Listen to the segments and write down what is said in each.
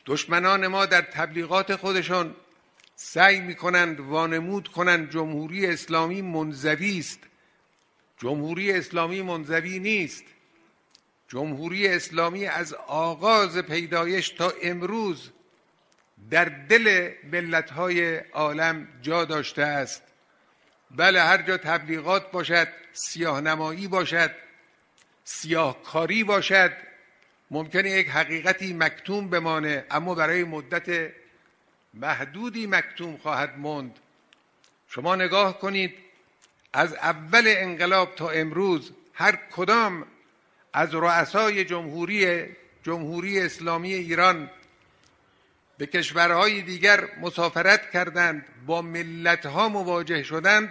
دشمنان ما در تبلیغات خودشون سعی میکنند وانمود کنند جمهوری اسلامی منزوی است. جمهوری اسلامی منزوی نیست. جمهوری اسلامی از آغاز پیدایش تا امروز در دل ملت‌های عالم جا داشته است. بله، هر جا تبلیغات باشد، سیاه‌نمایی باشد، سیاهکاری باشد، ممکنه یک حقیقتی مکتوم بمانه، اما برای مدت محدودی مکتوم خواهد ماند. شما نگاه کنید، از اول انقلاب تا امروز هر کدام از رؤسای جمهوری اسلامی ایران به کشورهای دیگر مسافرت کردند، با ملت‌ها مواجه شدند،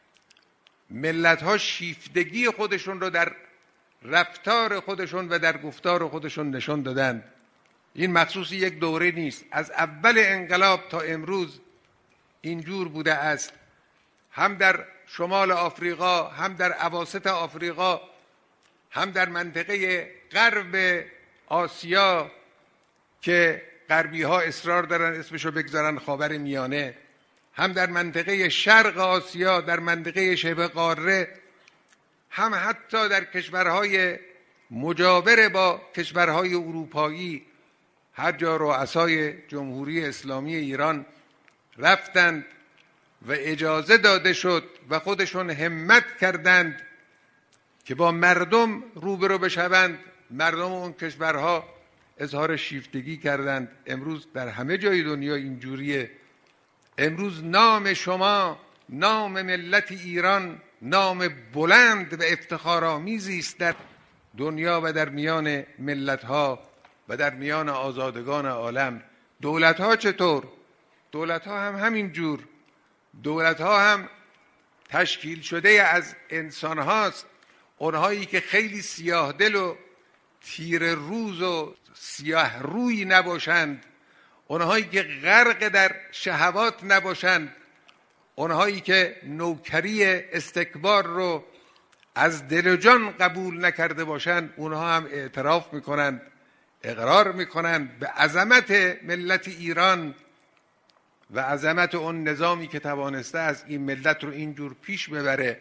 ملت‌ها شیفتگی خودشون رو در رفتار خودشون و در گفتار خودشون نشان دادند. این مخصوص یک دوره نیست، از اول انقلاب تا امروز اینجور بوده است. هم در شمال آفریقا، هم در اواسط آفریقا، هم در منطقه غرب آسیا که غربی ها اصرار دارن اسمشو بگذارن خاور میانه، هم در منطقه شرق آسیا، در منطقه شبه قاره، هم حتی در کشورهای مجاور با کشورهای اروپایی، هر جا رؤسای جمهوری اسلامی ایران رفتند و اجازه داده شد و خودشون همت کردند که با مردم روبرو بشوند، مردم اون کشورها اظهار شیفتگی کردند. امروز در همه جای دنیا اینجوریه. امروز نام شما، نام ملت ایران، نام بلند و افتخارآمیزی است در دنیا و در میان ملت‌ها و در میان آزادگان عالم. دولت‌ها چطور؟ دولت‌ها هم همین جور. دولت‌ها هم تشکیل شده از انسان هاست، اونهایی که خیلی سیاه دل و تیر روز و سیاه روی نباشند، اونهایی که غرق در شهوات نباشند، اونهایی که نوکری استکبار رو از دل و جان قبول نکرده باشند، اونها هم اعتراف میکنند، اقرار میکنند به عظمت ملت ایران و عظمت اون نظامی که توانسته از این ملت رو اینجور پیش ببره.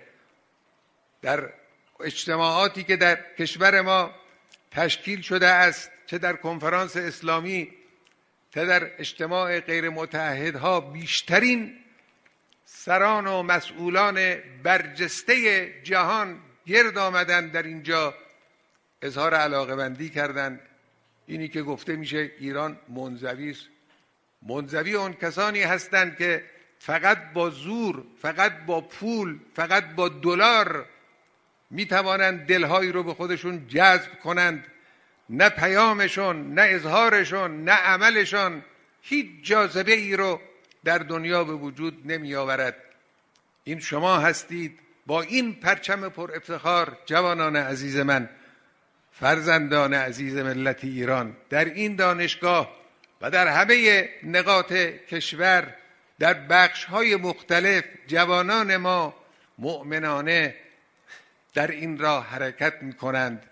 در اجتماعاتی که در کشور ما تشکیل شده است، چه در کنفرانس اسلامی چه در اجتماع غیر متعهدها، بیشترین سران و مسئولان برجسته جهان گرد آمدند، در اینجا اظهار علاقه‌مندی کردند. اینی که گفته میشه ایران منزوی است. منزوی اون کسانی هستند که فقط با زور، فقط با پول، فقط با دلار میتوانند دلهایی رو به خودشون جذب کنند. نه پیامشون، نه اظهارشون، نه عملشون هیچ جاذبه ای رو در دنیا به وجود نمی آورد. این شما هستید با این پرچم پر افتخار، جوانان عزیز من، فرزندان عزیز ملت ایران، در این دانشگاه و در همه نقاط کشور، در بخش‌های مختلف، جوانان ما مؤمنانه در این راه حرکت می‌کنند.